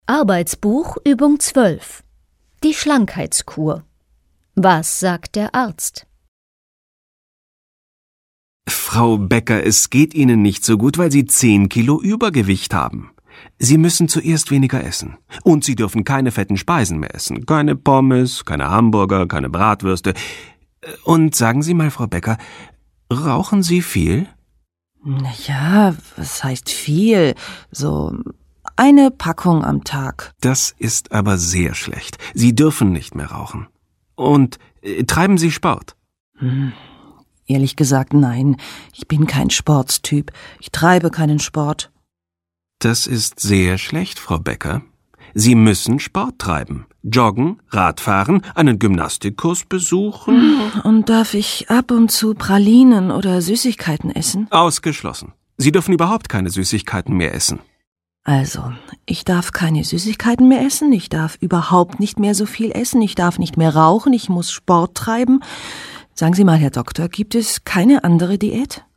Arbeitsbuch Übung 12. Die Schlankheitskur. Was sagt der Arzt? Frau Becker, es geht Ihnen nicht so gut, weil Sie 10 Kilo Übergewicht haben. Sie müssen zuerst weniger essen. Und Sie dürfen keine fetten Speisen mehr essen. Keine Pommes, keine Hamburger, keine Bratwürste. Und sagen Sie mal, Frau Becker, rauchen Sie viel? Ja, was heißt viel? So eine Packung am Tag. Das ist aber sehr schlecht. Sie dürfen nicht mehr rauchen. Und treiben Sie Sport? Ehrlich gesagt, nein. Ich bin kein Sportstyp. Ich treibe keinen Sport. Das ist sehr schlecht, Frau Becker. Sie müssen Sport treiben. Joggen, Radfahren, einen Gymnastikkurs besuchen. Und darf ich ab und zu Pralinen oder Süßigkeiten essen? Ausgeschlossen. Sie dürfen überhaupt keine Süßigkeiten mehr essen. Also, ich darf keine Süßigkeiten mehr essen, ich darf überhaupt nicht mehr so viel essen, ich darf nicht mehr rauchen, ich muss Sport treiben. Sagen Sie mal, Herr Doktor, gibt es keine andere Diät?